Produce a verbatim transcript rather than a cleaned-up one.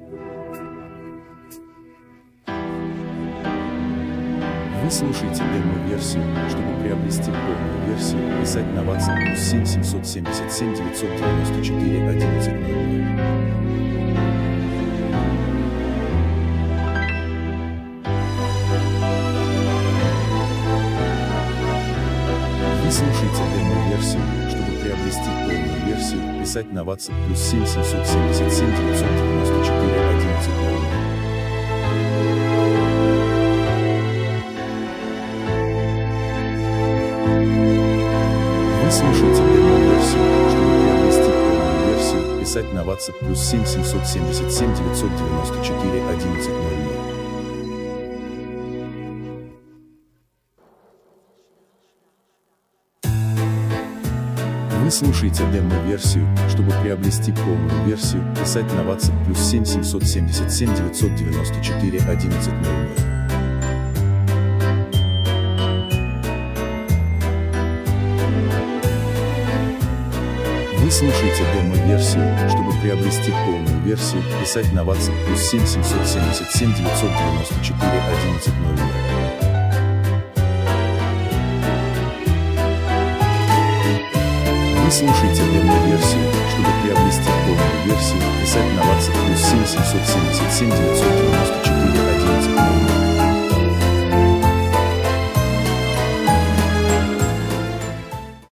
Вы слушаете демо-версию. Чтобы приобрести полную версию, писать на WhatsApp плюс семь семьсот семьдесят семь девятьсот девяносто четыре одиннадцать ноль ноль. Вы слушаете демо-версию. Чтобы приобрести полную версию, писать на WhatsApp плюс семь семьсот семьдесят семь девятьсот девяносто четыре одиннадцать ноль ноль. Вы слушаете демо-версию. Чтобы приобрести полную версию, писать на WhatsApp плюс семь семьсот семьдесят семь девятьсот девяносто четыре одиннадцать ноль ноль. Вы слушаете демо-версию. Чтобы приобрести полную версию, писать на WhatsApp плюс семь семьсот семьдесят семь девятьсот девяносто четыре одиннадцать ноль ноль. Вы слушаете демо-версию. Чтобы приобрести полную версию, писать на WhatsApp плюс семь семьсот семьдесят семь девятьсот девяносто четыре одиннадцать ноль ноль. Вы слушаете демо-версию. Чтобы приобрести полную версию, писать на WhatsApp плюс семь семьсот семьдесят семь девятьсот